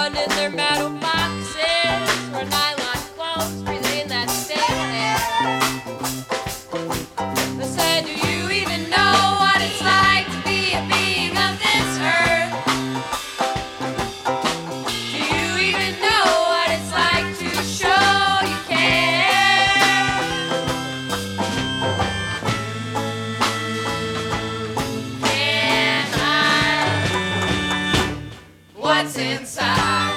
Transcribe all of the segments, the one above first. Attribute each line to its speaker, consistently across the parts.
Speaker 1: down in their metal boxes or nylon clothes, breathing that stale air. They said, do you even know what it's like to be a being of this earth? Do you even know what it's like to show you care? Can't hide what's inside.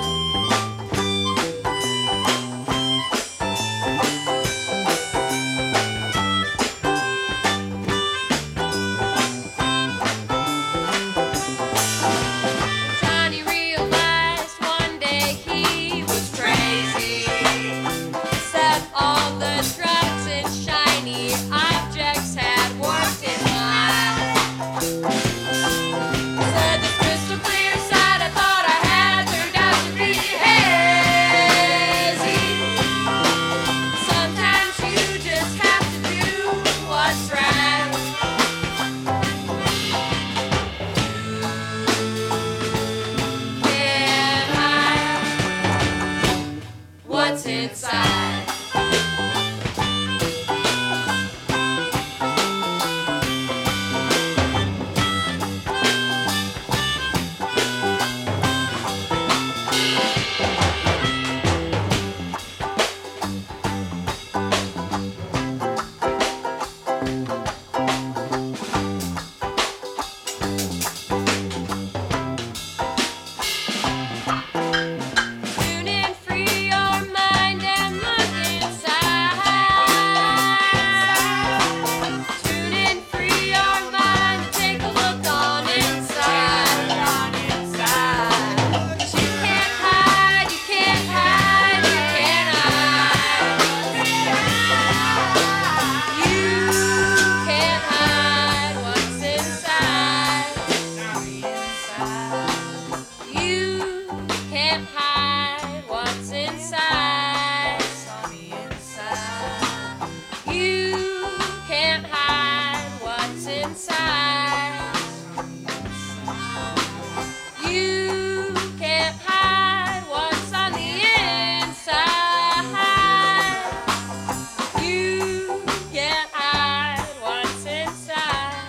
Speaker 1: Johnny realized one day he was crazy. Said all the drugs and shiny objects had warped his mind. Said the crystal clear side I thought I had turned out to be hazy. Sometimes you just have to do what's right. Can't hide what's inside. Tune in, free your mind and look inside. Tune in, free your mind and take a look on inside. 'Cause you can't hide, you can't hide, you can't hide. You can't hide what's inside. You can't hide what's inside. You can't hide what's inside. You can't hide what's on the inside. You can't hide what's inside.